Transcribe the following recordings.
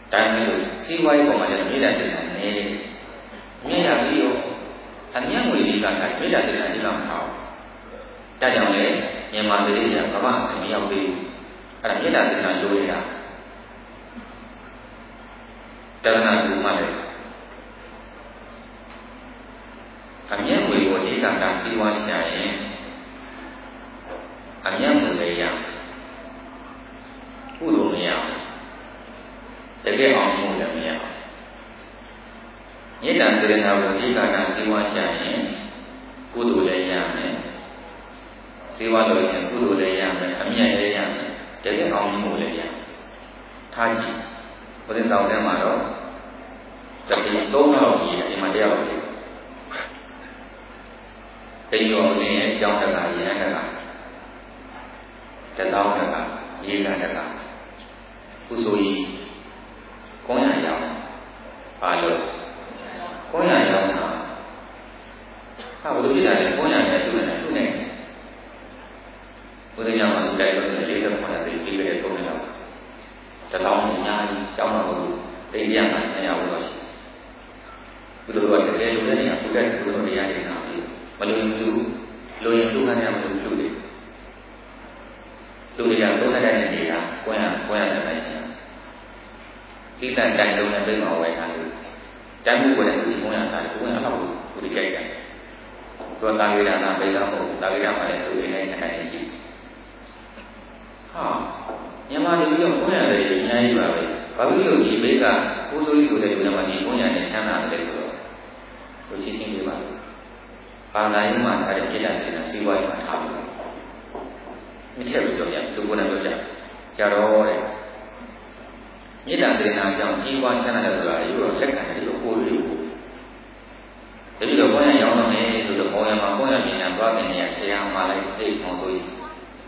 Dan siwai komajan beda dengan ini. Beda beliau. Hanya melibatkan beda dengan dalam hal. Dan yang lain yang mandiri yang kawan semua beli. Ada beda dengan doa. Dan rumah lain. Hanya melibatkan dan siwai saya. Hanya melihat. Kudunya. Jadi orang muda ni. Ini dan terima melibatkan siwai saya. Kudunya ni. Siwa lo yang kudu le yang, amnya le yang, jadi orang mu le yang. Haji, boleh tahu dia mana? Tapi dua orang ni, lima dia orang. Jadi orang ni jauh dekat, yang dekat. Jauh dekat, yang dekat. Usui, kau yang jauh, palu, kau yang jauh. Kalau kita kau yang jauh tu ni. Udah yang masuk dari mana dia semua ada di bawah itu ni. Tetapi ni jauh mahu terlihat hanya Allah. Betul betul dia juga ni aku dah betul dia ni nak. Malu lo yang tu kan yang malu dia. Tu dia tu ada yang dia, kau yang ada ni. Kita dah tahu nak beri awal kan. Dan bukan itu kau yang ada, kau yang apa tu dikaikan. Kau tak kira nak beri kamu, tak kira apa itu ini sekarang ini. Yang mana dia pun yang dari nyai bawa. Kalau dia mereka usul sudah dia mana pun yang sana ada tu. Tu sini dia bawa. Kalau yang mana ada kita siwai macam apa. Ini siapa yang tu pun ada macam. Cara orang. Ini dah sering macam iwan sana ada tu. Iwan lekat ada tu puluh. Jadi kalau yang orang ni sudah orang mampu yang ni yang buat ni yang siang malai maksud.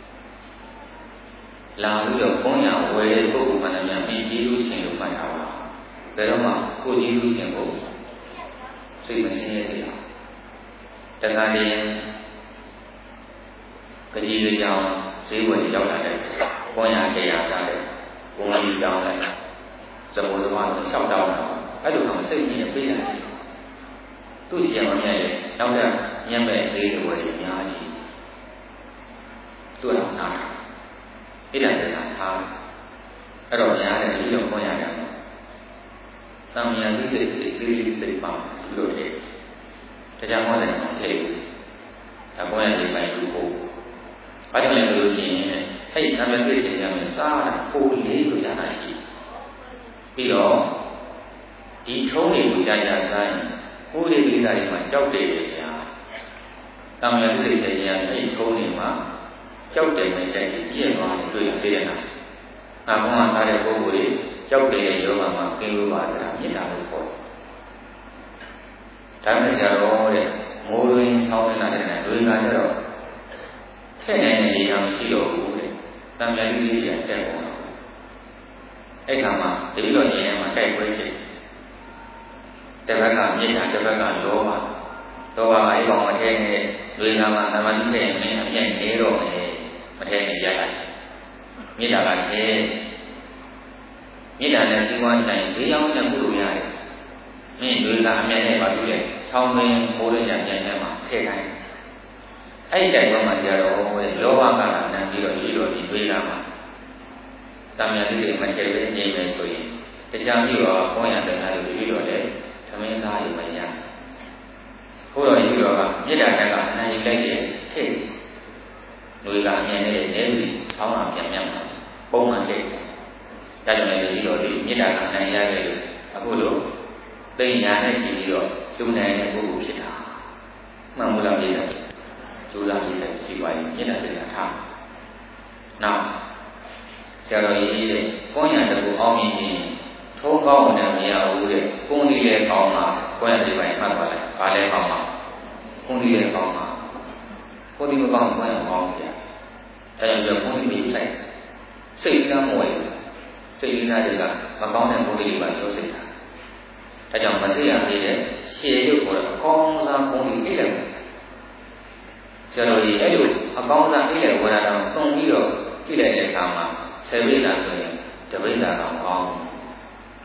Lalu dia punya wajib tu mana yang biru sini lupa awak. Kerana aku biru sini tu, saya mesti saya. Dengan dia kerja jauh, saya buat jauh ada. Punya dia ada, punya jauh ada. Semua orang jauh. Aduh, kamu saya ni yang bela. Tu siapa ni? Tahu tak? Yang saya buat yang ni. Tu orang nak. Tidak ada hal. Kalau yang ada di dalam yang ada, kami yang diri pam, dulu deh. Jadi apa yang deh? Apa yang dimain dulu? Ada yang dulu ni, hey, kami diri yang besar, boleh tu yang lagi. Bila di tahun itu jaya saya, boleh bisa macam deh ya. Kami yang diri yang di tahun ini mah. Jauh dari mereka dia orang itu yang saya nak. Aku mah ada boleh jauh dari dia orang keluar dari kita lupa. Dan sejarah orang mungkin sama dengan dua negara. Kena ni yang siapa boleh. Dan yang ini dia siapa. Sama, jadi kalau ni yang macam boleh. Terbakan ni ada terbakan doa. Doa ini orang macam ni dua nama ni yang hero ni. Macam ni jalan. Ni dah kan ni dah nak siapa saya yang perlu ya. Ni dulu kan ni baru le. Sama yang boleh yang mah kena. Ai dah memang jauh loa kan nanti di lama. Tapi yang macam ni mesoi. Macam dia kau yang dengar di le. Kami saya banyak. Kalau itu ni dah kan nanti lagi. Người làm nhà này nếu sáu làm chậm nhầm bốn anh chị ra cho này đi rồi thì như là làm này ra về aku dulu đây nhà này chỉ rồi chung này là của cụ sẽ mà muốn làm gì đấy chú làm gì đấy chỉ vậy như là sự là tham nào sau đó đi có nhà được của ông thì thô cao này nhà uống cũng đi lên phòng mà có nhà thì vậy mà phải lên phòng mà cũng đi lên phòng mà có đi một vòng quay vòng vậy, tại giờ không đi chạy, xây ra được là mà con này không đi vào chỗ xây ra, tại giờ mà xây ra thì xe được của con ra không đi cái này, giờ rồi thì ấy được, con ra cái này của là không đi được, cái này để làm mà xe với là rồi, trở với là làm con,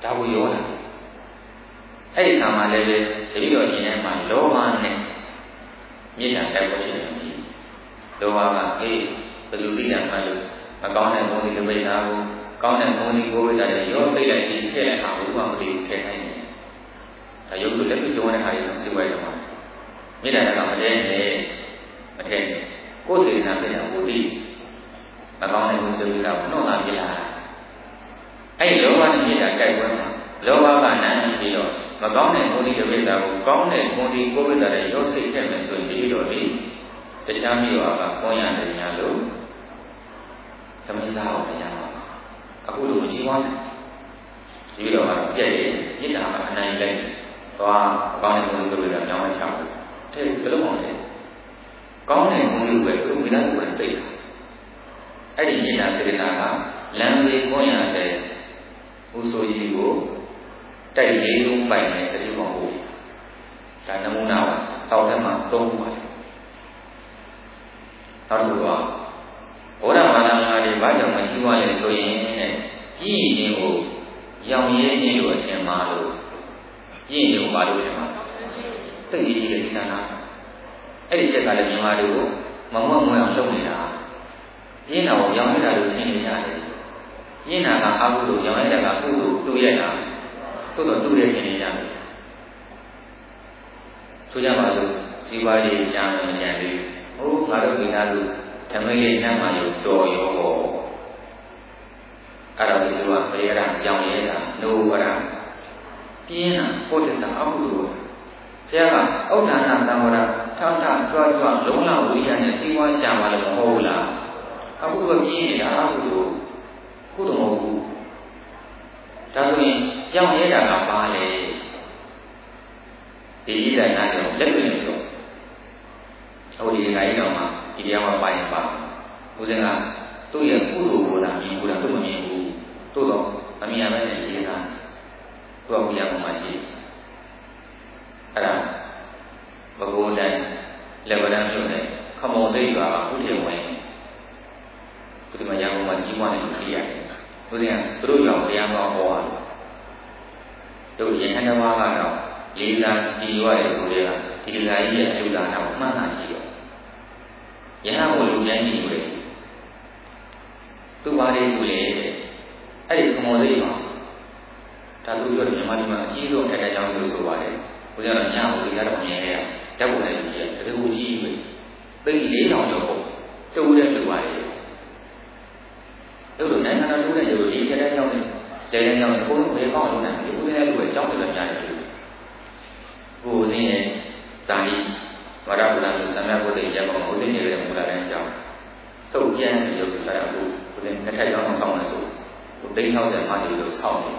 ဒါကိုရောလာအဲ့ဒီခါမှလည်းတတိတော်ရှင်ထဲမှာလောဘနဲ့မြေတာတိုက်ပွဲဖြစ်နေတယ်လောဘကဘယ်သူသိတာမှလို့မကောင်းတဲ့ဘုံဒီတပိတ်သားကိုကောင်းတဲ့ဘုံဒီကိုဝိတ္တတွေရောစိတ်လိုက်ပြီးထည့်တဲ့အခါဘုရားမသိထည့်နိုင်တယ်ဒါရုပ်လို့လက်ပြီးကျောင်းတဲ့ခါကြီးစိတ်ဝဲတော့မှာမြေတာကမတည့်နဲ့မထည့်နဲ့ကိုယ်စေနာပြတာကိုသိမကောင်းတဲ့ဘုံဒီတပိတ်သားကိုနှောင့်နှာပြလာအဲ့ဒီလောဘနဲ့မြေတာတိုက်ပွဲမှာလောဘကနန်းပြီးတော့မကောင်းတဲ့ဘုံဒီတပိတ်သားကိုကောင်းတဲ့ဘုံဒီကိုဝိတ္တတွေရောစိတ်ထည့်မယ်ဆိုရင်ဒီလိုလေတခြားမျိုးကကောင်းရတယ်ညာလို့သမီးသားကိုတရားမှာအခုလိုမကြည့်ပါနဲ့ဒီလိုကတော့ပြည့်ရဲ့မြစ်တာကအနိုင်လိုက်သွားကောင်းတဲ့ဘုံသူတွေကကြောင်းမချဘူးတဲ့ဘယ်လိုမှမလဲကောင်းတဲ့ဘုံသူပဲသူမိသားစုကစိတ်အဲ့ဒီမြစ်တာစေတနာကလမ်းလေးကိုရတဲ့ဥဆိုကြီးကိုတိုက်လေးလုံးပိုင်တဲ့တတိယဘုံဒါနမူနာပါတောက်ထဲမှာသုံးပါတယ်နောက်တစ်ခုကဘုရားဘာသာများတွေဘာကြောင့်မကြည့်ရလဲဆိုရင်ကြည့်ရင်ကိုရောင်ရဲခြင်းလို့အထင်မှားလို့ကြည့်ရင်ကိုဘာလို့ထင်မှာသိရည်ကြီးတဲ့ဉာဏ်လားအဲ့ဒီချက်ကလည်းမြန်မာတွေကိုမမွတ်မွတ်အောင်လုပ်နေတာရင်းတာကိုရောင်ရတာလို့ထင်နေရတယ်ရင်းတာကအကုသို့ရောင်ရတာကကုသို့တူရတာသို့တော့တူရထင်နေရတယ်ဆိုကြပါစို့စီဝါရေးရှားနေကြတယ်ဟုတ်ငါတို့မိသားစုဓမ္မလေးနတ်မှာอยู่တော်ရောပေါ့အဲ့ဒါကိုသူကဘယ်ရတာကြောင်ရဲတာနိုးဝရပြင်းတာပုဒ်သအမှုလို့ဘုရားကဩဒါနသံဝရထထကြွားကြွားလုံးလဝိရနဲ့စီဝါရှာပါလို့မဟုတ်လားအခုကပြင်းနေတာအခုလို့ခုတော့မဟုတ်ဘူးဒါဆိုရင်ကြောင်ရဲတာကပါလေဒီဣဒ္ဓနာကြောင့်လက်တွေ့နေတော့ဟိုဒီငါးကြီးတော်မှာဒီတရားမှာပါရင်ပါဦးဇင်းကသူ့ရဲ့ကုသိုလ်ကိုသာမြင်ဘူးလားသူ့မမြင်ဘူးတို့တော့မမြင်ရဘဲနဲ့ရေးတာသူ့အကူရပုံမှာရှိအဲ့ဒါဘဂဝတိုင်းလက်ဝဒန်းမြို့နယ်ခမောစိတ်ပါဥထေဝင်ဒီမှာရအောင်မှာကြီးပွားနေလို့ကြည့်ရတယ်သူတို့ကြောင့်တရားတော်ဟောရတယ်တို့ယဟန်တော်ကတော့လေးစားကြည်ရွရတယ်ဆိုတဲ့ကဒီကကြီးရဲ့အကျိုးသာတော့မှန်တာရှိတော့ယဟန်ကိုလူတိုင်းကြည့်လို့သူ့ဘာလေးလူလေအဲ့ဒီခမောလေးမှာဒါသူပြောတယ်မြန်မာပြည်မှာအကြီးဆုံးထိုင်တဲ့ကြောင်းလို့ဆိုပါတယ်ဘုရားတော်ညကိုဒီကတော့မြင်ခဲ့ရဓာတ်ပုံလေးကြည့်ရတကယ်ကိုကြီးပဲသိ4,000ကျော်ပေါ့တူတဲ့လူပါလေအဲ့လိုနိုင်ငံတော်လူတဲ့လူဒီချက်တဲ့ကြောင်းနဲ့တဲတဲ့ကြောင်းကိုဘုရားကောင်းလို့နိုင်တယ်ဘုရားလူပဲကြောင်းတယ်များတယ်ကိုယ်စင်းရဲ့ဇာတိဝရပလန်ဆံမြတ်ဘုရားရဲ့ဘောဘုရားရဲ့မူလာတဲ့အကြောင်းစုပ်ပြန်ပြီးရုပ်ထားတာကိုဘုရားနှစ်ထပ်ကြောင်းဆောင်နေဆိုဒိဋ္ဌေ60မှဒီလိုဆောင်းနေ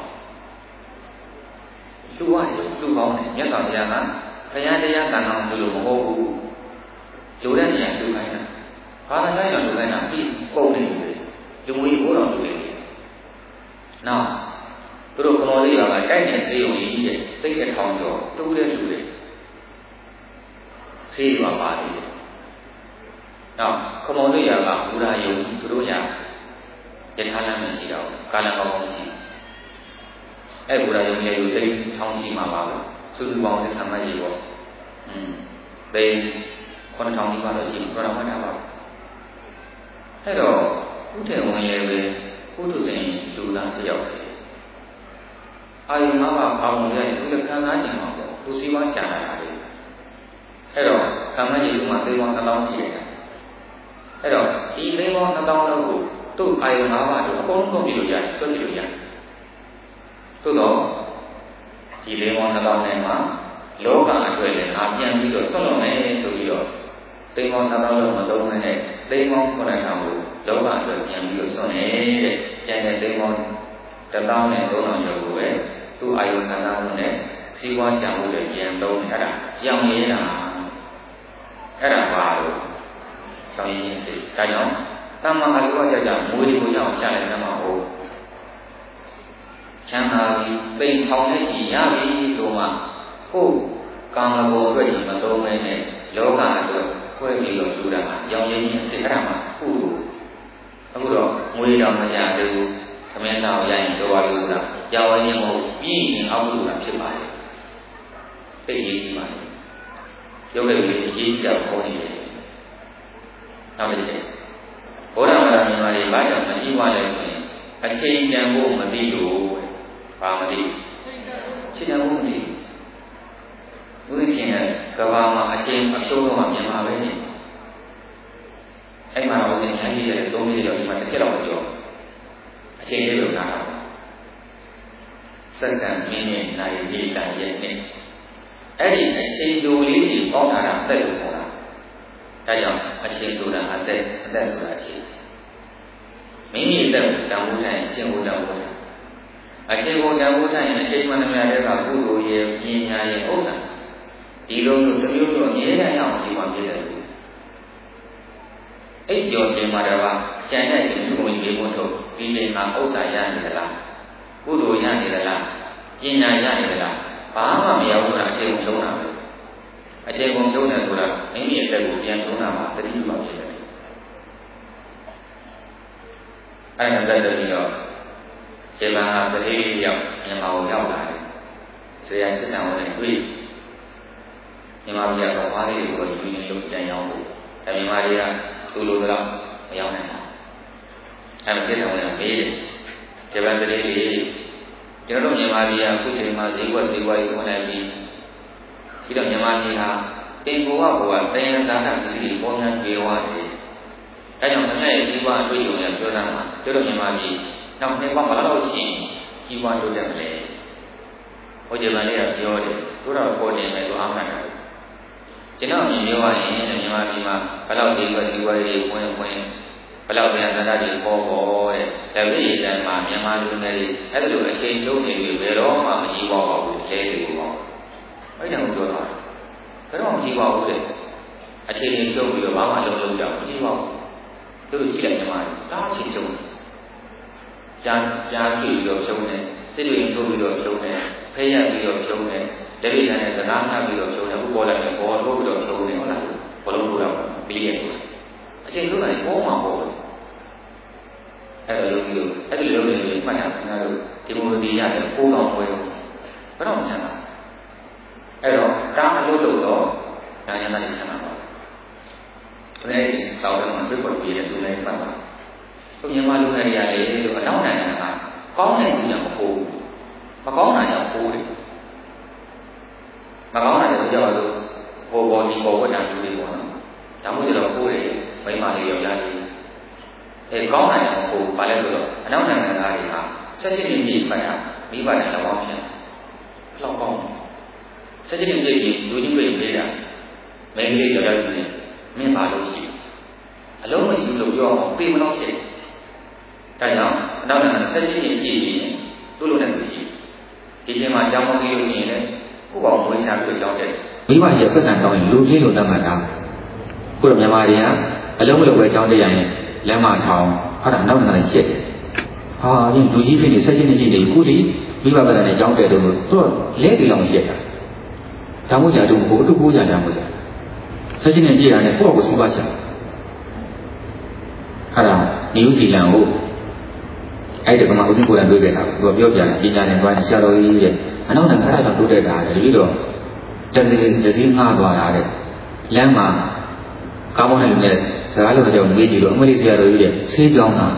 လူဝါတွေလူကောင်းတယ်မြတ်စွာဘုရားကဘုရားတရားကံအောင်လို့မဟုတ်ဘူးလူတဲ့နေရာလူခိုင်းတာဘာသာဆိုင်တော့လူခိုင်းတာပြီးပုံနေတယ်လူငွေဘိုးတော်လူတွေနောက်သူတို့ကမောလေးကတိုက်နေစေုံကြီးတဲ့တိတ်တစ်ထောင်ကျော်တူးတဲ့လူတွေဆေးရွာပါတယ်နောက်ခမောလေးကဘူရာယုံသူတို့ရယထာလမ်းမရှိတော့ကာလကောင်းမရှိအဲ့ဘူရာယုံရဲ့ယူသိထောင်းရှိမှာပါပဲစုစုပေါင်းတဲ့သမတ်ကြီးပေါ့ဘယ်9000ဒီပါလို့ရှိရင်တော့မှတ်တာပါအဲ့တော့ဥထေဝင်ရဲ့ပဲပုထုဇဉ်လူသားတယောက်အာယုံမှာပါဝင်ရရင်သူလည်းခံစားကြမှာပေါ့သူစီဝါကြာတာလေအဲ့တော့သမတ်ကြီးကမှသိပေါင်း1000ရှိတယ်အဲ့တော့ဒီသိပေါင်း1000လောက်ကိုသူ့အာယုံမှာပါတော့အကုန်လုံးကုန်ပြီလို့ရတယ်ဆွတ်ပြီလို့ရတယ်သို့တော့ဒီသိပေါင်း1000နဲ့မှာလောကအတွေ့လည်းငါပြန်ပြီးတော့ဆွတ်လို့မယ်ဆိုပြီးတော့သိပေါင်း1000လောက်မသုံးနဲ့သိပေါင်း9000ကိုလောကအတွက်ပြန်ပြီးတော့ဆွတ်နေတဲ့ကျန်တဲ့သိပေါင်း1000နဲ့3000ကျော်ကိုပဲသူ့အာယုံခံစားမှုနဲ့စီးပွားရှာမှုတွေပြန်သုံးနေအဲ့ဒါရောင်ရဲတာအဲ့ဒါပါလို့တောင်းရင်းစိတ်ဒါကြောင့်တမ္မာအလောကကြမွေးတွေကိုရအောင်ရှာလိုက်တယ်မှာဟုတ်ချမ်းသာပြီးပိန်ထောင်နဲ့ကြည်ရပြီဆိုမှဟုတ်ကာမဂုဏ်အတွက်ဒီမသုံးမဲနဲ့လောကအတွက်ခွဲပြီးတော့ယူတာကရောင်ရင်းစိတ်အဲ့ဒါမှဟုတ်အခုတော့ငွေတော်မရသေးဘူးမင်းသားကိုရရင်တော်ပါလို့ဆိုတာကြောင်ရင်မဟုတ်ပြီးရင်အောက်လို့တာဖြစ်ပါလေသိရေးကြည့်ပါလေရုပ်လည်းအရေးကြီးတာခေါ်နေတယ်နောက်တစ်ချက်ဘုရားဘာသာမြန်မာတွေဘာကြောင့်မကြည့်ပါလဲဆိုရင်အချိန်တန်ဖို့မသိလို့ဘာမသိချိန်တန်ဖို့မသိဘူးဒီချင်းကဘာမှာအချိန်အဖြုံးတော့မှမြန်မာပဲနေအဲ့မှာဘုရားညာကြီးရဲ့၃မိနစ်လောက်ဒီမှာတစ်ချက်တော့ပြောအချိန်လေးလို့နားတော့စက္ကန့်မိနစ်နာရီဒီတန်ရဲ့နဲ့အဲ့ဒီအချိန်တိုလေးကြီးပေါင်းထားတာအသက်လို့ခေါ်တာဒါကြောင့်အချိန်ဆိုတာအသက်ဆိုတာအချိန်မိမိအသက်တန်ဖိုးတိုင်းအချိန်ကိုတန်ဖိုးတိုင်းအချိန်ကိုတန်ဖိုးတိုင်းအချိန်မှန်တယ်များတဲ့ကကုသိုလ်ရဲ့ပညာရဲ့ဥစ္စာဒီလိုမျိုးတစ်မျိုးမျိုးအမြဲတမ်းအောင်ဒီမှာပြည့်တယ်အဲ့ကြောတင်မှာတော့ကျန်တဲ့ဒီကိုကြီးဘုံထုတ်ဒီချိန်မှာဥစ္စာရနေသလားကုသိုလ်ရနေသလားပညာရနေသလားဘာမှမရောက်ဘူးလားအချိန်ကိုသုံးတာပဲအချိန်ကိုသုံးတယ်ဆိုတာမိမိအသက်ကိုပြန်သုံးတာမှာတတိယမှာဖြစ်တယ်အဲ့ဒါတက်တယ်ပြီးတော့ခြေပါပတိရောက်မြန်မာကိုရောက်လာတယ်ဆရာစစ်ဆောင်ဝင်တွေ့မြန်မာပြည်ကဘာလေးကိုယူနေလို့ပြန်ရောက်ဖို့ဒါမြန်မာတွေကသူ့လိုတော့မရောက်နိုင်ဘူးအဲ့ဒါစစ်ဆောင်ဝင်မေးတယ်ခြေပါပတိလေးကျွန်တော်တို့မြန်မာပြည်ကအခုချိန်မှာဈေးကွက်ကြီးဝင်နေပြီးတော့မြန်မာပြည်ဟာတင်ကိုကတရားသာနာမရှိဘူးပေါ်များပြေသွားတယ်။ဒါကြောင့်ခင်ဗျားရဲ့ကြီးပွားအတွေ့အကြုံနဲ့ပြောတာမှာတို့တို့မြန်မာပြည်နောက်နှစ်ပေါင်းဘယ်လောက်ရှိကြီးပွားတိုးတက်မလဲ။ဟိုဂျပန်လေးကပြောတယ်တို့တော့ပေါ်နေမယ်လို့အားမှတ်တယ်။ကျွန်တော်မြင်ပြောရရင်မြန်မာပြည်မှာဘယ်လောက်ဒီကွက်စီဝါးရေးဝင်ဘယ်လောက်တရားသာနာတွေပေါ်တဲ့။ဒါပေမဲ့ဒီမှာမြန်မာလူငယ်တွေအဲ့လိုအချိန်လုံးနေပြီဘယ်တော့မှမကြီးပွားပါဘူးလဲတယ်ပေါ့။အဲ့ကြောင့်ပြောတာဘယ်တော့မှကြီးပွားဘူးလေ။အခြေအနေပြုတ်ပြီးတော့ဘာမှလုံးလုံးကြောက်မရှိပါဘူး။သူတို့ကြည့်လိုက်ကြမှာတားချင်ကြုံ။ကြားတွေ့ပြီးတော့ဖြုံးတယ်။စိတ်တွေထုတ်ပြီးတော့ဖြုံးတယ်။ဖဲရပြီးတော့ဖြုံးတယ်။လက်ရည်နဲ့စကားမှပြီးတော့ဖြုံးတယ်။ဥပေါ်လိုက်တယ်ပေါ်ထုတ်ပြီးတော့ဖြုံးတယ်ဟုတ်လား။ဘလုံးလို့တော့ပြီးရတယ်။အချိန်လုံးတိုင်းပေါ်မှာပေါ့။အဲ့လိုမျိုးအဲ့ဒီလိုမျိုးမှတ်တာခင်ဗျားတို့ဒီမိုဒီရတယ်ပိုးတော်ပွဲတော့ဘယ်တော့မှဆန်းပါအဲ့တော့တားအလုပ်လို့တော့ဒါညနေဆန်းပါပါဒီနေ့စောင်းတော့ပြတ်ပေါ်ပြီးတဲ့လူတိုင်းပတ်ပါသူမြန်မာလူငယ်တွေရတယ်လို့အနောက်နိုင်ငံကကောင်းတဲ့လူတွေမဟုတ်ဘူးမကောင်းတာကြောင့်ပိုးတယ်မကောင်းတာကြောင့်ကြောက်လို့ဟိုဘောဒီဘောဝတ်တာလူတွေပေါ့နော်ဒါမှမဟုတ်တော့ပိုးတယ်မိမလေးယောက်ျားလေးကောင်းတယ်ဟိုဘာလဲဆိုတော့အနောက်နိုင်ငံသားတွေကဆက်စစ်နေပြီပတ်တာမိဘနဲ့လောင်းပြန်လောက်ကောင်းဆက်စစ်နေပြီလူကြီးတွေပေးတာမင်းကလေးရောက်ရောက်နေမင်းပါလို့ရှိအလုံးမရှိလို့ပြောအောင်ပြေမလို့ရှိဒါကြောင့်အနောက်နိုင်ငံဆက်စစ်နေပြီသူ့လိုနဲ့သူရှိဒီချိန်မှာကြောင်းမောင်းကြီးလို့နေတယ်ကိုယ့်ဘောင်ဝေးချပြီးကြောင်းတယ်မိဘရဲ့ပတ်စံတောင်းရင်လူကြီးလိုတတ်မှတ်တာခုတော့မြန်မာတွေကအလုံးမလုံးပဲကြောင်းတရရင်လက်မထောင်ဟာတော့နောက်နိုင်ငံရှစ်ဟာဒီလူကြီးဖြစ်နေဆက်ချင်းနေကြီးနေခုဒီမိဘပတ်စံနဲ့ကြောင်းတယ်တော့သူကလဲပြီးလောက်ရှစ်တာဒါမှမဟုတ်ကြတော့ဘို့တူကိုကြတာမဟုတ်လားဆက်ချင်းနေကြည့်တာနဲ့ကိုယ့်ကိုစူပါချင်ဟာတော့နယူးဇီလန်ကိုအဲ့ဒီကမှဦးစင်းကိုယ်တိုင်တွေ့ခဲ့တာသူကပြောပြတယ်ပညာနဲ့သွားရင်ဆရာတော်ကြီးတဲ့အနောက်နိုင်ငံအဲ့ဒါတော့တိုးတက်တာလေပြီးတော့တစည်းငှားသွားတာတဲ့လမ်းမှာကားမောင်းတဲ့လူနဲ့စကားလို့ကြောင့်ငေးကြည့်လို့အမလေးဆရာတော်ကြီးတဲ့ဆေးကြောင်းတာ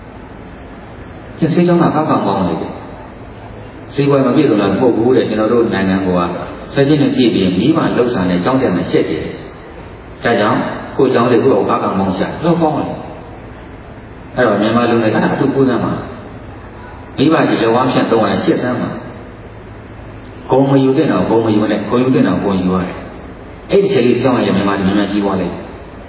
ဆေးကြောင်းတာကောင်းကောင်းလေတဲ့ဆေးပွဲမပြည့်စုံလားမဟုတ်ဘူးတဲ့ကျွန်တော်တို့နိုင်ငံကဆက်ချင်းနဲ့ပြည့်ပြီးမိဘလှုပ်ဆောင်တဲ့ကြောင်းတက်မှရှက်တယ်ဒါကြောင့်ကိုကြောင်းတွေကိုဘာကောင်မောင်းရှာလောက်ကောင်းတယ်အဲ့တော့မြန်မာလူငယ်ကအတူကိုးစမ်းမှာမိဘကြီးလောဝမ်းဖြတ်တော့ရရှက်စမ်းမှာဂုံမယူတဲ့တော့ဂုံမယူနဲ့ဂုံယူတဲ့တော့ဂုံယူရတယ်အဲ့ဒီချက်လေးကြောင်းရမြန်မာလူများကြီးပွားလိုက်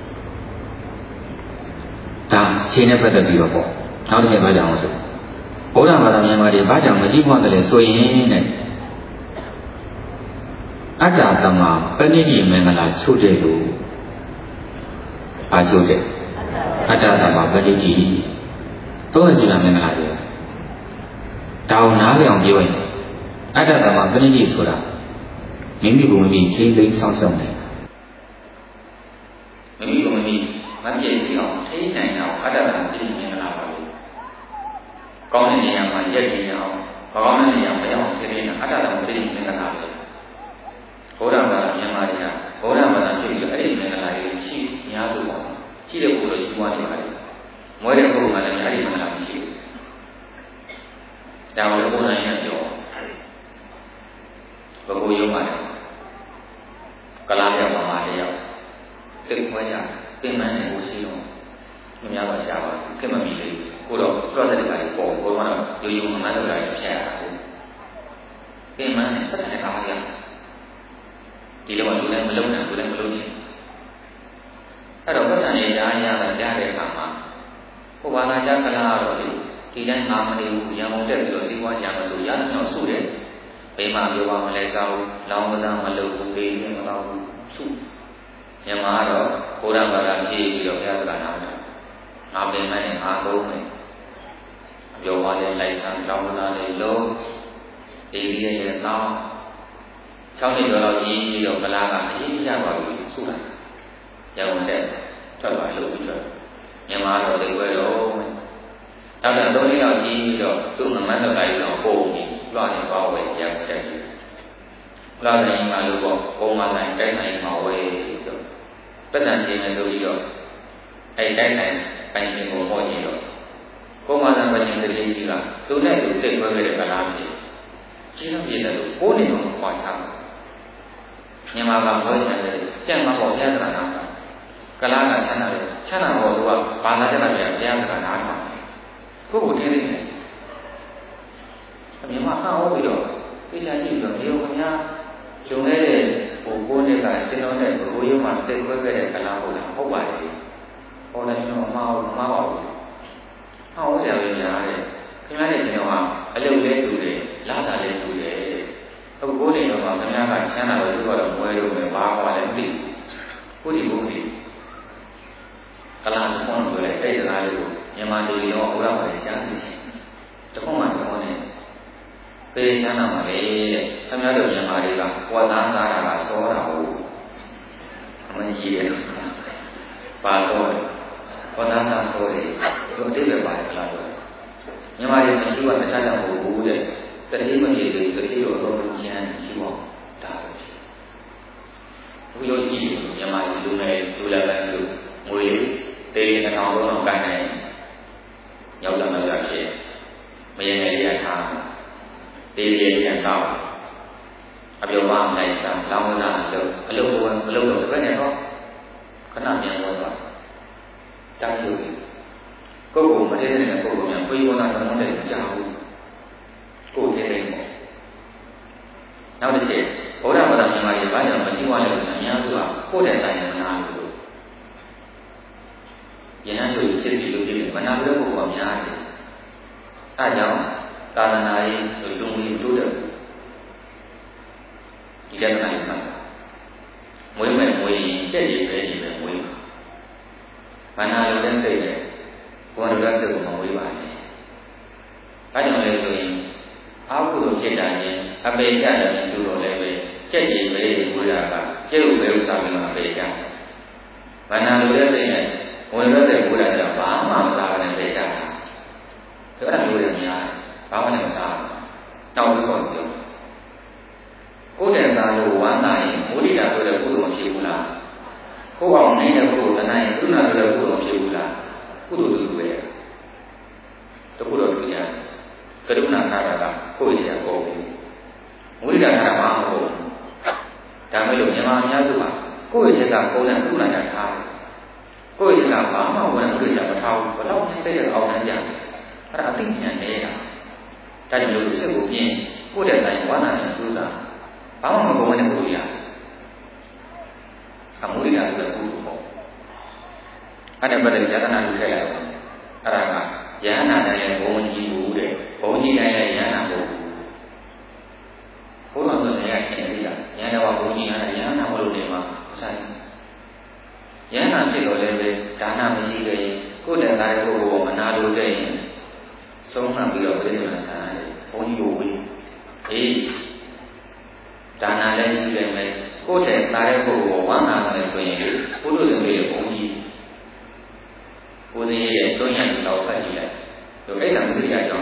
ဒါချိန်နဲ့ပတ်သက်ပြီးတော့ပေါ့နောက်တစ်ချက်ဘာကြောင့်လဲဆိုဘုရားဘာသာမြန်မာတွေဘာကြောင့်မကြီးပွားတယ်လဲဆိုရင်တဲ့အတ္တသမပဏိတိမင်္ဂလာချုပ်တယ်လို့အားချုပ်တယ်အတ္တသမပဏိတိ30မင်္ဂလာတွေတောင်းနားလျောင်ပြောရင်အတ္တသမပဏိတိဆိုတာမိမိကိုယ်မိမိထိန်းသိမ်းဆောင်ရှောက်တယ်မိမိကိုယ်မိမိမပြည့်စုံအောင်ထိန်းနိုင်အောင်အတ္တသမပဏိတိမင်္ဂလာပါလို့ကောင်းတဲ့နေရာမှာရက်ပြီးအောင်ကောင်းတဲ့နေရာမရောက်ဖြစ်နေတာအတ္တတော်ပြည့်နေကြတာပဲဘုရားဘာသာမြန်မာတွေကဘုရားဘာသာဖြစ်ပြီးအဲ့ဒီမင်္ဂလာတွေရှိအများစုပါရှိတဲ့ပုဂ္ဂိုလ်ရှိသွားနေပါလေမွေးတဲ့ပုဂ္ဂိုလ်ကလည်းအဲ့ဒီမင်္ဂလာမရှိဘူးဒါကိုဘုရားရင်ပြောဘဂဝရုံးပါတယ်ကလာပြောင်းပါတယောက်သိခွဲရပြင်မှန်းနေကိုရှိတော့မများပါရှားပါခက်မမီလေးကိုတော့ကြောက်တဲ့ခါကြီးပေါ်ကတော့ရိုးရိုးမှန်းတော့လည်းဖျက်ရတာကိုပြင်မှန်းနေပတ်စံကားရဒီလိုမှလူလည်းမလုံးနိုင်ဘူးလည်းမလုံးချင်အဲ့တော့ပတ်စံနေကြားရတာကြားတဲ့အခါမှာဟိုဘာသာကြားကလာတော့လေဒီတိုင်းငါမနေဘူးရံကုန်တက်ပြီးတော့စီးပွားကြမှာလို့ရမ်းတော့စုတယ်ဘေးမှာပြောပါမလဲစားဘူးလောင်းကစားမလုပ်ဘူးဘေးနဲ့မတော့ဘူးစုမြန်မာတော့ဘုရားဘာသာဖြည့်ပြီးတော့ဘုရားကနာတာငါပင်မနဲ့ငါသုံးမယ်အပြောပါလေလိုက်ဆံလောင်းကစားလေးလုံးဒီလေးရဲ့တော့6နှစ်ကျော်လောက်ကြီးပြီးတော့ကလာကအရေးကြပါဘူးစုလိုက်ရံကုန်တက်ထွက်သွားလို့ပြီးတော့မြန်မာတော့ဒီဘက်တော့နောက်တော့3နှစ်လောက်ကြီးပြီးတော့သူ့မမန်းတော့လိုက်တော့ပုံပြီးလွှတ်နေပါဝယ်ရတဲ့ကြီးလွှတ်နေမှလို့ပေါ့ပုံမှန်တိုင်းတိုက်ဆိုင်မှာဝယ်ပြီးတော့ပတ်စံချင်းနဲ့ဆိုပြီးတော့အဲ့တိုက်ဆိုင်ပိုင်ရှင်ကိုဟောကြည့်တော့ပုံမှန်တိုင်းပိုင်ရှင်တစ်ချင်းကြီးကသူနဲ့သူတိတ်ခွဲခဲ့တဲ့ကလားဖြစ်ကြီးတော့ပြည့်တယ်လို့ကိုးနေတော့ဟောထားမြန်မာကဟောနေတယ်ကြံ့မှာပေါ့ဘုရားကနာတာကလားကချမ်းသာတယ်ချမ်းသာတော့သူကဘာသာကျမ်းပြဘုရားကနာတာကိုကိုတင်းနေတယ်မြန်မာဟောပြီးတော့သိချာကြည့်ပြီးတော့ဒီလိုခင်ဗျာဂျုံခဲ့တဲ့ဟိုကိုးနှစ်ကကျွန်တော်နဲ့ဘိုးရုံးမှာတိတ်ခွဲခဲ့တဲ့ကလားဟုတ်လားဟုတ်ပါရဲ့ဟောလည်းကျွန်တော်မဟုတ်ပါဘူးဟောဆရာကြီးများတဲ့ခင်ဗျားနဲ့ကျွန်တော်ကအလုပ်လေးတူတယ်လာတာလေးတူတယ်အခုကိုးနေတော့ခင်ဗျားကချမ်းသာလို့သူကတော့မွဲလို့ပဲဘာမှလည်းမသိဘူးကိုဒီဘုရားကလားကိုခေါင်းလို့လေအဲ့ဒီသားလေးကိုမြန်မာလူတွေရောဘုရားမှာကြားသိရှိတခုမှတော့နဲ့ပေချမ်းသာပါလေတဲ့ခင်ဗျားတို့မြန်မာတွေကဝတ်သားသားတာကစောတာဟုတ်အမကြီးရဲ့ပါတော့ဝတ်သားသားစောတယ်သူအတိတ်ပဲပါတယ်ခလားတော့မြန်မာတွေမရှိပါတခြားတော့မဟုတ်ဘူးတဲ့တတိမပြေသေးတတိတော့တော့ကျန်ရှိပေါ့ဒါပဲဘုရားကြီးမြန်မာလူလူနဲ့လူလည်းပဲသူငွေတေးတစ်ထောင်လုံးကိုင်းနေရောက်လာမှဖြစ်မရင်ငယ်ရထားတေးလေးပြန်တော့အပြောပါမလိုက်စားလောင်းစားလို့အလုပ်တော့ဘယ်နဲ့တော့ခဏပြန်တော့တောင်းလို့ကိုယ်ကိုမတည့်တဲ့ကိုယ်ကိုများခွေးဝနာတော့တဲ့ကြောက်ကိုယ်တည်းပေါ့နောက်တစ်ချက်ဘုရားဘာသာမြန်မာတွေဘာကြောင့်မကြည့်ဝါလဲဆိုအများစုကကိုယ်တဲ့တိုင်မနာဘူးယဟန်တို့ဖြစ်ပြီးလို့မနာဘူးတဲ့ပုဂ္ဂိုလ်ကများတယ်အဲကြောင့်သာသနာရေးလူမှုရေးတိုးတက်ဒီလက္ခဏာတွေမှာမွေးမယ်မွေးရင်ကြက်ရည်ပဲဒီပဲမွေးဘာနာလို့တဲ့စိတ်နဲ့ဘုရားတော်စိတ်ကိုမမွေးပါနဲ့အဲကြောင့်လည်းဆိုရင်အာဟုလို့ဖြစ်တာရင်အပေကြတယ်သူတို့လည်းပဲကြက်ရည်ပဲဝေးတာကကျုပ်ပဲဥစားပြီးမှအပေကြဘာနာလို့တဲ့စိတ်နဲ့ဝင်ရတဲ့ဘုရားကဘာမှမစားဘဲနဲ့ပြေးကြတာ။ဒါကမျိုးရများဘာမှလည်းမစားဘူး။တောင်းပြီးတော့ပြော။ကိုယ်တည်းသားလို့ဝမ်းသာရင်မုဒိတာဆိုတဲ့ကုသိုလ်မဖြစ်ဘူးလား။ကိုယ်အောင်နေတဲ့ကုသိုလ်တဏှာရင်ကုဏဆိုတဲ့ကုသိုလ်မဖြစ်ဘူးလား။ကုသိုလ်တူပဲ။တခုတော့သူညာကရုဏာထားတာကကိုယ့်ရဲ့ကိုယ်ကိုမုဒိတာထားတာမဟုတ်ဘူး။ဒါမဲ့လို့မြန်မာအများစုကကိုယ့်ရဲ့ကကိုယ်နဲ့ကုဏာထားတယ်။ကိုယ်ကဘာမှဝင်လို့ရမထားဘူးဘလို့စိတ်ရအောင်နိုင်ကြတယ်အဲ့ဒါအသိဉာဏ်နေတာဒါကြောင့်လို့စိတ်ကိုပြင်းကိုယ်တဲ့တိုင်ဝါနာနဲ့ကျိုးစားဘာမှမကုန်နဲ့ကိုယ်ရအမှုရိယာဆိုတဲ့ပုဂ္ဂိုလ်ပေါ့အဲ့ဒါပတ်တဲ့ယတနာကိုထည့်လိုက်အောင်အဲ့ဒါကယဟနာတိုင်းရဲ့ဘုံကြီးဘူးတဲ့ဘုံကြီးတိုင်းရဲ့ယဟနာဘုံဘုရားဆိုတဲ့ရခင်ပြီလားယဟနာဘုံကြီးဟာယဟနာဘုလို့နေမှာဆိုင်ယန္တာဖြစ်တော့လည်းပဲဒါနမရှိကြရင်ကိုယ်တည်းသားရဲ့ကိုယ်ကိုမနာလို့တဲ့ရင်ဆုံးမှပြီးတော့ပြိဋိဘံဆန်းရတယ်။ဘုန်းကြီးကိုဝေးအေးဒါနလည်းရှိတယ်မယ်ကိုယ်တည်းသားရဲ့ကိုယ်ကိုဝမ်းသာတယ်ဆိုရင်ဘုလိုသမီးရဲ့ဘုန်းကြီးကိုယ်စင်းရဲ့တွန်းရည်လောက်ဖတ်ကြည့်လိုက်။ဒီအဲ့ဒါမသိရကြောင်း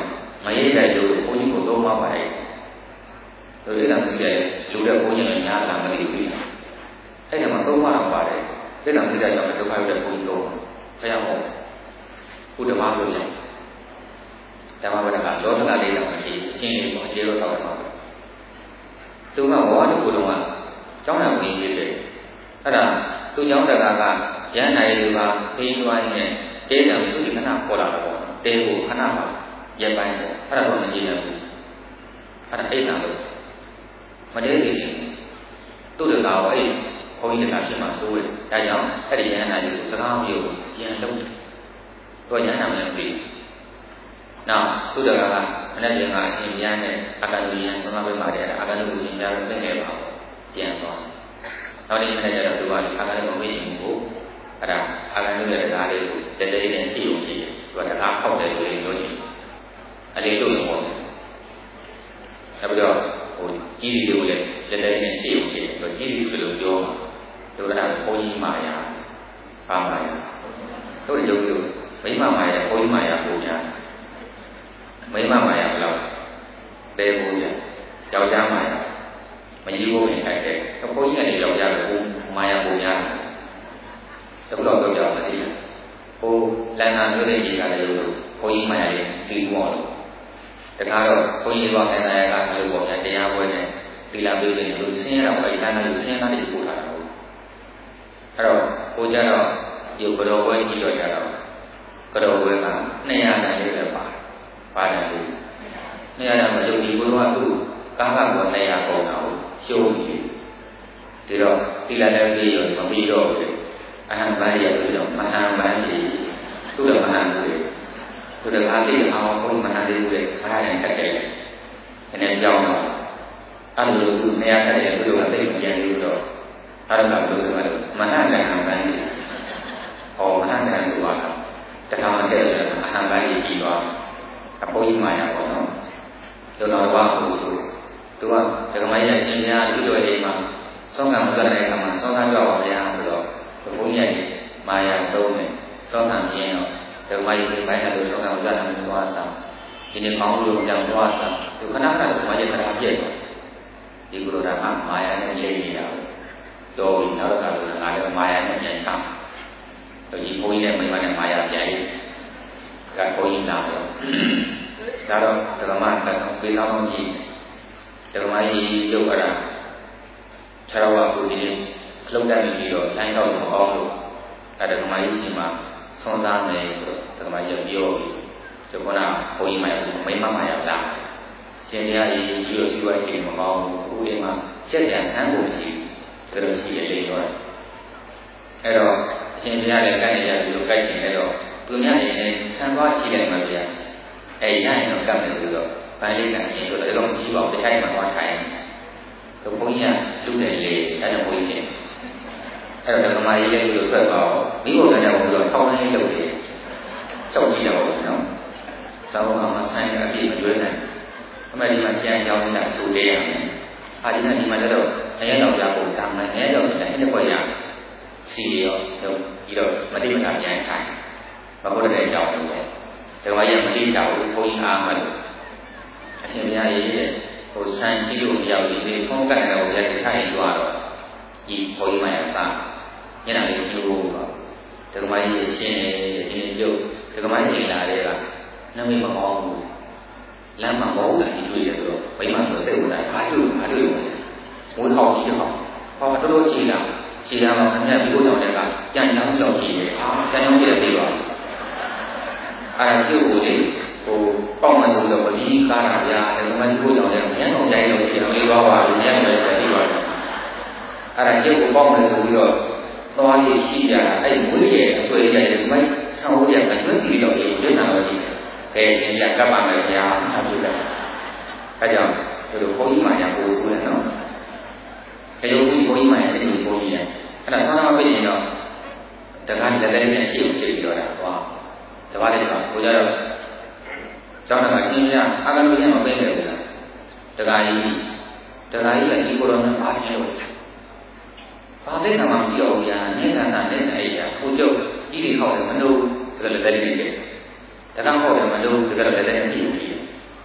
ရေးတဲ့လူကိုဘုန်းကြီးကိုသုံးပါပါတယ်သူတို့အဲ့ဒါမရှိတဲ့လူတဲ့ဘုန်းကြီးလည်းများလာမသိဘူးအဲ့ဒါမှသုံးပါတော့ပါတယ်အဲ့ဒါမရှိတဲ့ကြောင့်ဒုက္ခရောက်တဲ့ဘုန်းကြီးတော့ဘုရားဟောဘုဒ္ဓဘာသာလို့လည်းဓမ္မပဒကလောကလေးတော့မရှိအရှင်းလေးပေါ့အခြေလို့ဆောက်ရမှာသူကဘဝတစ်ခုလုံးကကျောင်းတော်ကြီးဖြစ်တယ်အဲ့ဒါသူကျောင်းတကာကရန်နိုင်လူကဖေးသွားနေတဲ့တဲတယ်သူဒီခဏခေါ်လာတော့တဲကိုခဏပါရက်ပိုင်းပေါ့အဲ့ဒါတော့မကြည့်ရဘူးအဲ့ဒါအိတ်နာလို့မတဲသေးဘူးသူ့တကာကိုအဲ့ဘုန်းကြီးတကာဖြစ်မှာစိုးတယ်ဒါကြောင့်အဲ့ဒီရန်နိုင်လူစကားမျိုးကိုပြန်လုပ်တယ်သူကရန်နိုင်မယ်ပြီနောက်သူ့တကာကမနေ့ကအရှင်မြတ်နဲ့အာကန္တုယံဆုံးမပေးပါတယ်အာကန္တုရှင်များတော့ပြင်နေပါဘူးပြန်သွားနောက်နေ့နေ့ကျတော့သူကအာကန္တုမမေ့ရင်ကိုအဲ့ဒါအာကန္တုရဲ့တရားလေးကိုတည်းတည်းနဲ့ကြည့်အောင်ကြည့်သူကတရားဖောက်တယ်လို့ပြောကြည့်အလေးလို့ပေါ့နောက်ပြီးတော့ဟိုကြီးရီကိုလည်းတည်းတည်းနဲ့ကြည့်အောင်ကြည့်သူကြီးရီဆိုလို့ပြောသူကဘုန်းကြီးမာယာပါမာယာတို့ရုပ်ရုပ်မိမမာယာဘုန်းကြီးမာယာပူညာမိမမာယာဘယ်လောက်တဲဘူးညာယောက်ျားမာယာမကြီးဘူးနေထိုင်တယ်ဘုန်းကြီးကနေယောက်ျားကိုမာယာပူညာတခုတော့ကြောက်ကြပါသေးတယ်ဟိုလန်နာမျိုးလေးကြီးကလည်းလို့ဘုန်းကြီးမာယာလေးပြီးတော့တခါတော့ဘုန်းကြီးကလန်နာရကလည်းပေါ့ဗျာတရားပွဲနဲ့ဒီလာပြီးရင်လူဆင်းရတော့အဲ့ဒါနဲ့လူဆင်းရတာတွေပို့လာတာဟုတ်အဲ့တော့ဟိုကြတော့ရုပ်ကြောပွဲကြီးတော့ကြတော့ကြောပွဲက200တန်လေးပဲပါတယ်လို့နေရာမှာယုံကြည်ဘုရားသူကာကဘော200ပုံတော့ရှုံးပြီဒီတော့တိလာလည်းပြီးရောမပြီးတော့ဘူးအဟံပန်းရပြီးတော့မဟံပန်းကြီးသူ့တော့မဟံဘူးသူတကားလေးအောင်ဘုန်းမဟံလေးဘူးလေအားရတက်တယ်အနေကြောင်းတော့အဲ့လိုသူနေရာတက်တယ်သူတို့ကသိပြန်လို့တော့အဲ့ဒါကလို့ဆိုတော့မဟံနဲ့ဟံပန်းကြီးဟောမဟံနဲ့ဆိုတာတခါမှတဲ့အဟံပန်းကြီးပြီးတော့အဘုန်းကြီးမာယာပေါ့နော်။တော်တော်ဘာလို့ဆိုသူကဒကမကြီးရဲ့ရှင်များလူတော်လေးမှာစောင်းကံမတက်တဲ့အခါမှာစောင်းကံကြောက်ပါဗျာဆိုတော့ဘုန်းကြီးရဲ့မာယာသုံးတယ်စောင်းကံပြင်းတော့ဒကမကြီးဒီပိုင်းကလို့စောင်းကံမတက်တယ်သွားဆောင်ဒီနေ့ကောင်းလို့ကြောင်သွားဆောင်သူခဏခဏဒကမကြီးခဏပြည့်တယ်ဒီကုလိုတာကမာယာနဲ့လိမ့်နေတာတော့ဒီနောက်တော့ကလည်းငါလည်းမာယာနဲ့ပြန်ဆောင်တော့ဒီဘုန်းကြီးရဲ့မိမနဲ့မာယာပြန်ရေးကဘုန်းကြီးလာတော့ဒါတော့ဓမ္မကဆောင်ပေးဆောင်ကြီးဓမ္မကြီးရုပ်အရာခြေတော်ကဘုရားလုံတတ်ပြီးတော့လိုင်းတော့မအောင်လို့အဲဓမ္မကြီးရှင်မှာဆွမ်းစားမယ်ဆိုတော့ဓမ္မကြီးပြောပြီးဆိုတော့ဘုန်းကြီးမိမမရလားရှင်တရားကြီးကြီးလို့စီဝါရှိမအောင်ဘူးဒီမှာချက်ရဆန်းဖို့ရှိတယ်လို့ရှိရလေတော့အဲ့တော့အရှင်တရားလည်းကိုက်ရပြီးလို့ကိုက်ရှင်လည်းတော့သူများနေနဲ့ဆံသွားရှိတယ်မှာဗျာအဲရရင်တော့ကပ်မယ်ဆိုတော့ဗန်လေးကရင်ဆိုတော့လုံးကြီးပေါ့တရားမှသွားထိုင်တယ်ဘုန်းကြီးကလူတယ်လေအဲ့ဒါဘုန်းကြီးအဲ့တော့ဓမ္မကြီးလည်းလို့ထွက်ပါတော့မိဘကလည်းဘုရားထောင်းနေလို့လေစောက်ကြည့်ရအောင်နော်သောင်းမှာဆိုင်ကအပြည့်မကျွေးနိုင်အမေဒီမှာပြန်ကြောင်းတာသူလေးရမယ်အာဒီနာဒီမှာတော့အရင်တော့ပြဖို့ဒါမှလည်းတော့ဆိုတဲ့ဘက်ရစီရောတော့ဒီတော့မတိမတာပြန်ထိုင်ဘာလို့လဲကြောက်တယ်ဓမ္မကြီးမတိကြောက်ဘူးဘုန်းကြီးအားမလို့အရှင်ဘုရားရေးတဲ့ဟိုဆန်းရှိလို့ပြောက်ဒီဆုံးကတ်တယ်ဘုရားတစ်ဆိုင်သွားတော့ဒီဘုန်းကြီးမရစားညနေလေးကျိုးတော့ဓမ္မကြီးရှင်းနေဒီရုပ်ဓမ္မကြီးလာတဲ့ကနမိတ်မကောင်းဘူးလမ်းမှာမဟုတ်တာဒီတွေ့ရဆိုတော့ဘိမဆိုစိတ်ဝင်တာအားလို့မိုးထောင်ကြီးတော့ဟောတော်တော်ရှိတာမှာခဏပြီးတော့တဲ့ကကြံ့ကြောင်းလောက်ရှိတယ်ကြံ့ကြောင်းပြည့်ပြီးတော့အဲ့ဒါပြုတ်ကိုလေဟိုပေါက်မှဆိုတော့ဒီကားရဗျာဓမ္မကြီးကိုကြောင့်လည်းဉာဏ်တော်ကြိုင်လို့ရှိအောင်လေးပါပါဉာဏ်တော်ကြိုင်ပြီးပါအဲ့ဒါပြုတ်ကိုပေါက်မှဆိုပြီးတော့သွားရရှိကြတာအဲ့မွေးရဲ့အဆွေကြိုင်ဒီမိုက်ဆောင်းရအကျွတ်စီတော့ဒီပြဿနာတော့ရှိတယ်ဒီညကပ်ပါမယ်ဗျာဆက်ပြီးတော့အဲ့ကြောင့်ဒီလိုဘုန်းကြီးမှညာပို့ဆိုရနော်အယုံကြီးဘုန်းကြီးမှညာဒီဘုန်းကြီးရဲ့အဲ့ဒါဆောင်းမပြည့်ရင်တော့တခါလည်းလည်းနဲ့ရှိပြီးတော့တာဟောတပါးလေးကကိုကြတော့ကျောင်းကရှင်းရအာကံလို့ရမပေးတယ်ဗျာတခါကြီးလည်းဒီကိုယ်တော်နဲ့ပါရှင်းလို့ဘာသိတာမှမရှိတော့ဗျာနိဒာနာနဲ့အဲ့ရကိုကျုပ်ကြီးတွေဟောတယ်မလို့ဒါလည်းလည်းရှိတယ်တခါဟောတယ်မလို့ဒါလည်းလည်းမရှိဘူးအဲ့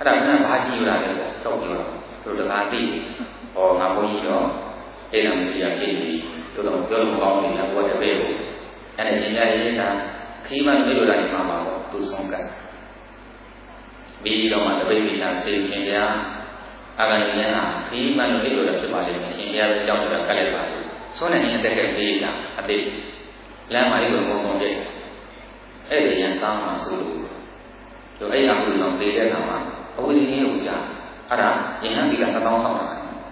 အဲ့ဒါကဘာကြည့်ရလဲပေါ့တော့ပြောတို့တကားသိဟောငါဘုန်းကြီးတော့အဲ့ဒါမရှိရပြည့်ပြီတို့တော့ပြောလို့မကောင်းဘူးလေဘုရားတပည့်ကိုအဲ့ဒါရှင်ရရေးတာခီးမလို့လို့လာနေမှာပါပေါ့သူဆုံးကပြီးတော့မှတပည့်ပိစာဆေးရှင်ဗျာအာဂန္တုယဟာခီးမလို့လို့လာဖြစ်ပါလိမ့်မယ်ရှင်ဗျာပဲကြောက်ကြကတ်လိုက်ပါစို့ဆုံးနေရင်တက်ခဲ့သေးတာအသေးလမ်းမှာလေးကိုငုံငုံပြည့်အဲ့ဒီရန်ဆောင်မှာဆိုလို့တို့အဲ့အမှုလုံးသေးတဲ့အခါမှာအဝိဇ္ဇင်းကိုကြာအဲ့ဒါယဉ်ဟန်ဒီက1000ဆောင်တာဒါ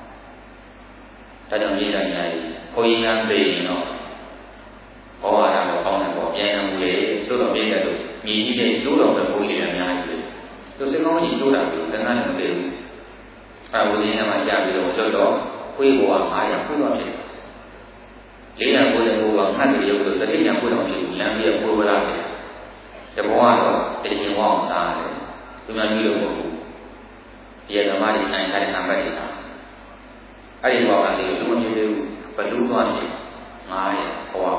ကြောင့်ရေးတိုင်းများဘုန်းကြီးများသိရင်တော့ဘောရတာတော့ကောင်းတယ်ပေါ့ပြန်ရမှုလေတို့တော့ပြည့်တယ်လို့မြည်ကြီးတဲ့တို့တော့ပဲဘုန်းကြီးတွေအများကြီးလေတို့စင်ကောင်းကြီးတို့တာပြီးတန်းလည်းမသိဘူးအဲ့ဝိဇ္ဇင်းမှာကြာပြီးတော့တော့ခွေးဘောက900ခွေးတော့ဖြစ်490ဘောကငှက်တွေရုပ်လို့တတိယခွေးတော့ဖြစ်လမ်းပြီးပိုးပလာဖြစ်တဘောကတော့တရှင်ဝအောင်စားတယ်သူများကြီးလို့မဟုတ်ဘူးဒီဓမ္မတွေနိုင်ထားတဲ့နံပါတ်တွေစားအဲ့ဒီဘောကလေလူမမျိုးသေးဘူးဘလူးသွားပြီ900ဟော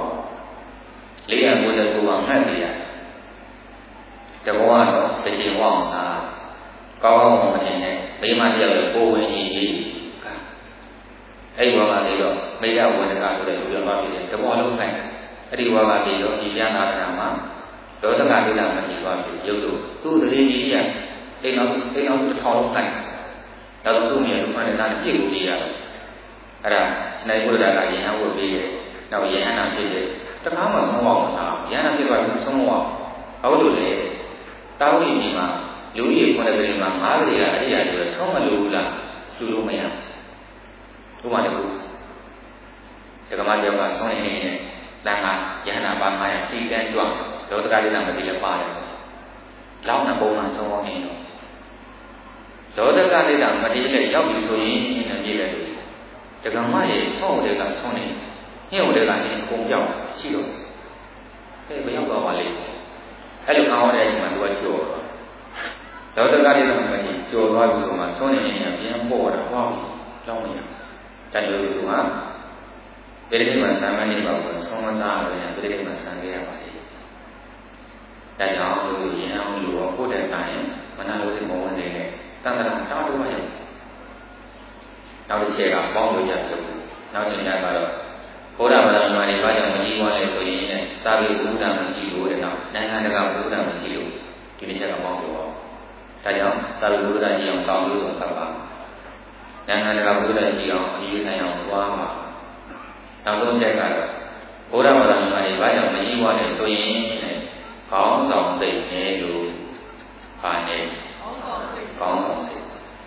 490ဘောကငှက်တွေရတဘောကတော့တရှင်ဝအောင်စားကောင်းကောင်းမထင်နဲ့မိမတယောက်ကိုဝင်ကြီးကြီးအဲ့ဒီဘောကလေတော့မိရဝန္ဒကဆိုတဲ့လူတော်ပါပြီတဘောလုံးဆိုင်အဲ့ဒီဘောကလေတော့ဒီပြနာတာမှာဒေါသကလေးလာမရှိပါဘူးရုပ်တို့သူ့တရေကြီးရအိမ်တော်တစ်ထောင်လုံးနိုင်ဒါတော့သူ့မြေလူမှန်တဲ့သားပြည့်ကိုပြေးရတယ်အဲ့ဒါနိုင်ဘုရားကယဟန်ဝတ်ပြီးရဲ့နောက်ယဟန်နာဖြစ်တဲ့တခါမှဆုံးအောင်မစားယဟန်နာဖြစ်သွားပြီးဆုံးအောင်ဟုတ်လို့လေတာဝိဒီမှာလူကြီး9ကလေးမှာ9ကလေးကအရိယာတွေဆုံးမလို့ဘူးလားလူလို့မရဘူးဥပမာတစ်ခုဒီကမကျောက်ကဆုံးရင်လည်းတန်ခါယဟန်နာပါ900စီကန်းကြွဒေါသကလေးနာမတိလည်းပါတယ်လောင်းတဲ့ပုံမှန်ဆုံးအောင်နေတော့ဒေါသကလေးနာမတိလည်းရောက်ပြီဆိုရင်လည်းပြေးတယ်တက္ကမရဲ့ဆုံးတဲ့ကဆုံးနေညှို့တဲ့ကနေအကုန်ပြောင်းရှိတော့ဘယ်ရောက်သွားပါလိမ့်အဲ့လိုကောင်းတဲ့အချိန်မှာသူကကြော်ဒေါသကလေးနာမတိကြော်သွားပြီဆိုမှဆုံးနေရင်ပြန်ပေါ်တာဟောလောင်းနေတယ်လို့သူကပြိဋိဘံဆံမနေပါဘူးဆုံးမစားလို့ရပြိဋိဘံဆံခဲ့ရပါလိမ့်ဒါကြောင့်လူရင်းအောင်လူကိုကိုယ်တိုင်တိုင်းမနာလို့ဒီမဝင်နေတယ်တန်တရာတားလို့ရတယ်နောက်တစ်ချက်ကပေါင်းလို့ရတယ်နောက်တစ်ချက်ကတော့ဘုရားဘာသာမှာနေပါကြောင့်မကြီးပွားလဲဆိုရင်စာပေဘုရားမရှိလို့တဲ့နောက်နိုင်ငံတကာဘုရားမရှိလို့ဒီတစ်ချက်ကပေါင်းလို့ဒါကြောင့်စာပေဘုရားကြီးအောင်ဆောင်လို့ဆိုတာပါနိုင်ငံတကာဘုရားရှိအောင်အရေးဆိုင်အောင်ပွားမှာနောက်ဆုံးချက်ကတော့ဘုရားဘာသာမှာနေပါကြောင့်မကြီးပွားလဲဆိုရင်ကောင်းဆောင်စိတ်နဲ့လို့ပါနေကောင်းဆောင်စိတ်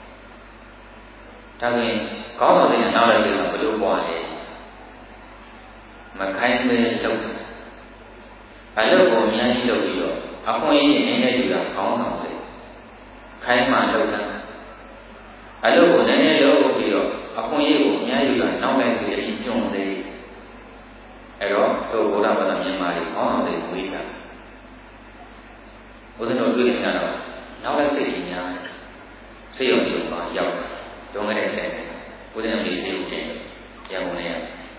ဒါဆိုရင်ကောင်းဆောင်စိတ်နဲ့နောက်လိုက်ပြီးတော့ဘယ်လိုပွားလဲမခိုင်းပဲလုပ်အလုပ်ကိုအများကြီးလုပ်ပြီးတော့အခွင့်အရေးနည်းနည်းယူတာကောင်းဆောင်စိတ်ခိုင်းမှလုပ်တာအလုပ်ကိုနည်းနည်းလုပ်ပြီးတော့အခွင့်အရေးကိုအများကြီးယူတာနောက်လိုက်စီရင်ညွန့်စေအဲ့တော့တို့ဘုရားဘာသာမြန်မာတွေကောင်းဆောင်စိတ်ဝေးတာဘုရားတော်တွေ့နေတော့နောက်လိုက်စိတ်ကြီးများစိတ်ရုံကြုံပါရောက်တုံးခဲ့တဲ့ဆက်ဘုရားမြေစိတ်ကိုကျင့်ရံဝင်ရ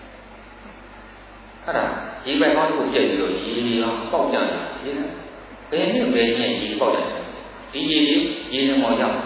အဲ့ဒါရေပိုက်ကောင်းကိုပြည့်ပြီးတော့ရေအောင်ပေါက်ကြတာဒီနော်ဘယ်နဲ့ဘယ်နဲ့ရေပေါက်တယ်ဒီရေစမောရောက်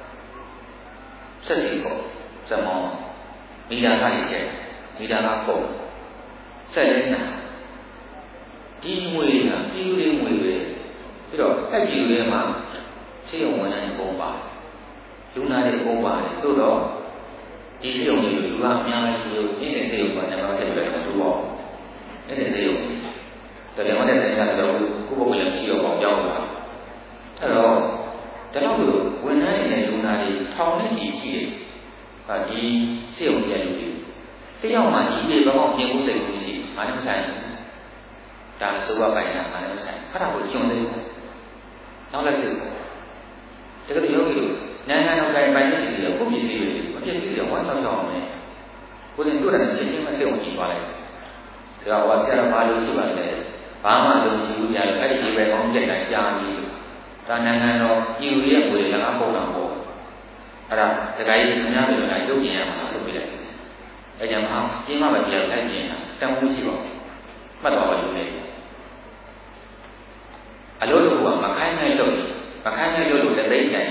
ဆက်စီပေါ့စမောမိသားကနေကျမိသားကပေါ့ဆက်ရင်းနာဒီငွေကပြည်လေးငွေပဲပြီးတော့အဲ့ပြည်လေးမှာစိတ်ဝင်နိုင်ပုံပါလူနာတွေပုံပါတယ်သို့တော့ဒီစိတ်ဝင်လူကအများကြီးလို့ဒီစိတ်တွေကတော့ကျွန်တော်ထည့်ပြတယ်သူပေါ့အဲ့ဒီစိတ်ဝင်တယ်လည်းမတဲ့စိတ်ကတော့ခုဘုရားရှိတော့ပေါ့ကြောက်တာအဲ့တော့ဒါတော့ဝန်ထမ်းတွေနဲ့လူနာတွေထောင်နဲ့ကြီးရှိတယ်ဒီစိတ်ဝင်တဲ့လူတွေတယောက်မှဒီပြေဘာမှပြင်ဖို့စိတ်မရှိဘာနဲ့မဆိုင်ဒါဆိုဘပိုင်တာဘာနဲ့မဆိုင်အဲ့ဒါကိုညွန်တယ်နောက်လိုက်စိတ်တကယ်လို့နိုင်ငံတော်ကိုင်ပိုင်တဲ့စီကိုခုပစ္စည်းတွေအပြစ်စီတွေဝမ်းဆောင်ကြအောင်မယ်ကိုယ်တိုင်တို့တယ်ချင်းချင်းမစိတ်ဝင်ကြည့်ပါလိုက်ဒါကဆရာတော်ဘာလို့ရှိပါလဲဘာမှလုံးရှိဘူးကြတယ်အဲ့ဒီဒီပဲကောင်းကြက်တိုင်းကြားပြီးဒါနိုင်ငံတော်ပြည်သူရဲ့ကိုယ်လည်းငါပုံတော်ပေါ့အဲ့ဒါတခါကြီးခင်ဗျားတို့လည်းလုပ်ပြင်ရမှာလုပ်ပြလိုက်အဲ့ကြောင့်ဟာပြင်းမှပဲပြောအဲ့ပြင်တန်ဖိုးရှိပါဘူးမှတ်တော်ပါလို့လေအလို့လို့ကမခိုင်းနိုင်လို့မခိုင်းနိုင်လို့လက်သိမ်းတိုင်းခ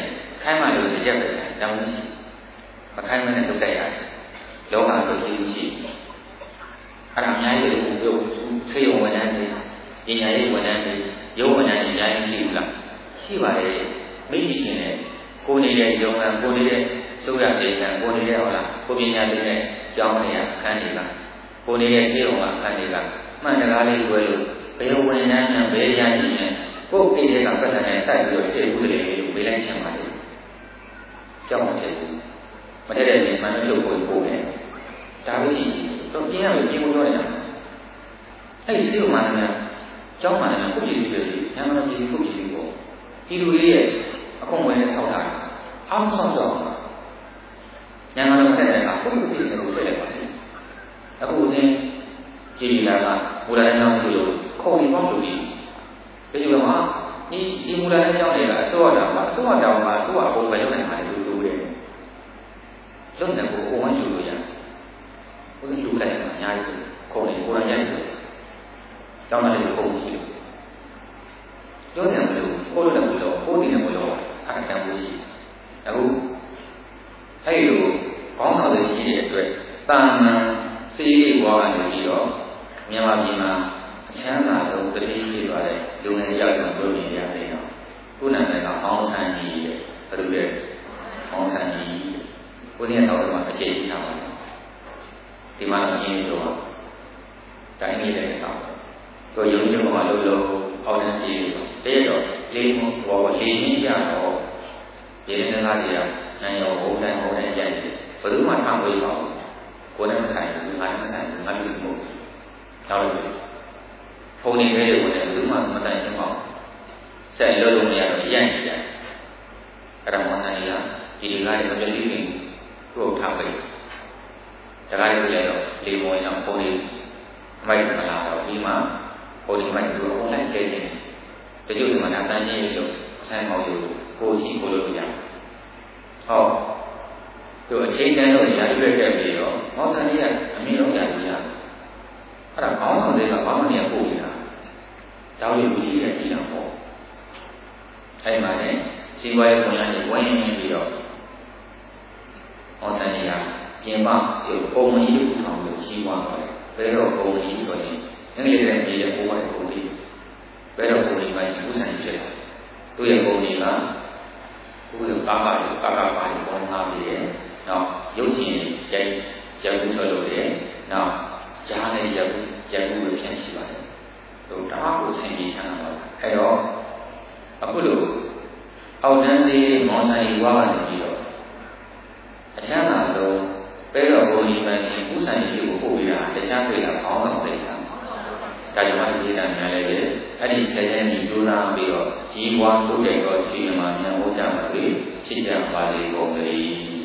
မှလို့တစ်ချက်ပဲတောင်းရှိမခိုင်းမနဲ့လုပ်တတ်ရတယ်လောကတော့ကျေးဇူးရှိအဲ့ဒါအများကြီးကိုပြောဆေးရုံဝန်ထမ်းတွေပညာရေးဝန်ထမ်းတွေရုံးဝန်ထမ်းတွေအများကြီးရှိဘူးလားရှိပါတယ်မိရှိရှင်နဲ့ကိုနေတဲ့ရုံးကကိုနေတဲ့စိုးရဒေသကိုနေတဲ့ဟုတ်လားကိုပညာရေးနဲ့ကျောင်းတွေကအခန်းတွေကကိုနေတဲ့ဆေးရုံကအခန်းတွေကမှန်တကားလေးပြောလို့ဘယ်ဝန်ထမ်းနဲ့ဘယ်ရရှိနေကိုယ့်ကိစ္စကပတ်စံနဲ့စိုက်ပြီးတော့တည်ဘူးလေလို့မေးလိုက်ချင်ပါတယ်ကြောက်မှဖြစ်ဘူးမထက်တဲ့နေမှန်လို့ကိုယ်ကိုယ်နဲ့ဒါလို့ရှိရင်တော့ပြင်းရလို့ပြင်းဖို့ပြောရအောင်အဲ့ဒီစိတ်မှန်တယ်ကျောင်းမှန်တယ်ကိုပြည်စီပဲညမတော်ပြည်စီကိုပြည်စီပေါ့ဒီလူလေးရဲ့အခုံဝင်နဲ့ဆောက်တာအောင်းဆောက်တော့ညမတော်တဲ့ကကိုပြည်စီကိုထွက်လိုက်ပါလေအခုအင်းကြည်လာကဘူရာနောင်းလို့ခုံပြီးပေါ့လို့ဒီလိုမှဒီမူလာတဲ့ကြောင့်တွေကအစိုးရတော်မှာအစိုးရတော်မှာသူ့အပေါ်ပဲလုပ်နိုင်တာလေလူတွေလုပ်နေကိုကိုဝန်းကျူလို့ရတယ်ဘုရားလူလိုက်မှာအများကြီးခုံနေကိုယ်တိုင်ရိုက်တယ်ကျောင်းသားတွေကိုပုံရှိတယ်ပြောတယ်မလို့ကိုလိုလည်းမလို့ကိုတည်လည်းမလို့အားတန်ဖို့ရှိအခုအဲ့လိုကောင်းဆောင်တွေရှိတဲ့အတွက်တာမန်စေးလေးဘွားကနေပြီးတော့မြန်မာပြည်မှာအချမ်းသာဆုံးတတိယပြပါတယ်လူငယ်ရောက်တော့ပြောနေရတယ်နော်ခုနကအောင်ဆန်းကြီးရဲ့ဘယ်လိုလဲအောင်ဆန်းကြီးကိုင်းရဲ့ဆောက်တော့အခြေအနေထားပါဒီမှာအရှင်းပြောတာတိုင်းနေတဲ့ဆောက်တို့ရုံးရုံးမှာလို့အောက်တန်းစီတရက်တော့လေးဘောလေးရင်းကြတော့ရေနေသားကြီးကနိုင်ရောဘုံတိုင်းရိုက်တယ်ဘယ်သူမှထားမလို့ပါဘူးကိုယ်နဲ့မဆိုင်ဘူးငါနဲ့မဆိုင်ဘူးငါလူမျိုးနောက်လို့ဖုန်းနေလေးတွေကိုလည်းဘယ်သူမှမတိုင်ချင်ပါဘူးဆက်လို့လို့မရတော့ရိုက်နေတယ်အဲ့ဒါမှဆိုင်ရဒီကားရဲ့ပြည့်စုံမှုကိုထားပိတ်ဒါကားလေးလည်းတော့လေမောင်းအောင်ဖုန်းလေးအမိုက်မလာတော့ဒီမှာဟိုဒီမိုက်ကိုအွန်လိုင်းလေ့ကျင့်တချို့ဒီမှာတန်းချင်းလို့ဆိုင်မောင်းလို့ကိုရှိကိုလို့ရတယ်ဟောသူအချိန်တန်းတော့ရာရွက်ခဲ့ပြီးတော့မောင်ဆန်ကြီးကအမြင့်ဆုံးရာကြီးရအဲ့ဒါခေါင်းဆောင်တွေကဘာမှမရပို့နေတာတောင်းရဘူးကြီးတဲ့ကြီးတော့ပေါ့အဲ့မှာလည်းစီပွားရေးပုံစံတွေဝိုင်းပြီးတော့မောင်ဆန်ကြီးကပြင်ပပုံမှန်ကြီးကိုထောင်လို့ကြီးသွားပါတယ်ဘယ်တော့ပုံမှန်ကြီးဆိုရင်အင်္ဂလိပ်နဲ့မြေရဲ့ပုံမှန်ပုံပြီးဘယ်တော့ပုံမှန်ပိုင်းဥဆိုင်ဖြစ်တယ်သူ့ရဲ့ပုံမှန်ကဘုရားကာပါပါပုံမှန်ပြီးရဲ့နောက်ရုပ်ရှင်ရိုက်ဘူးလို့ရတယ်နောက်ကြားနဲ့ရိုက်ဘူးပဲပြန်ရှိပါတယ်တို့ဒါကိုဆင်ပြီးချမ်းသာပါအဲ့တော့အခုလို့အောက်တန်းစီမောင်ဆိုင်ဝါကနေပြီးတော့အချမ်းသာဆုံးပဲတော့ဘုံဒီပန်းရှင်ဥဆိုင်ကြီးကိုပို့ပြီးတာတခြားတွေ့တာခေါင်းဆောင်စိတ်ကဒါကြောင့်ဒီနေ့တိုင်းများလည်းပဲအဲ့ဒီဆက်ရင်ဒီဒုစားပြီးတော့ကြီးပွားတိုးတက်တော့ဒီမှာမြန်ဟောကြပါစေဖြစ်ကြပါလေကုန်လေ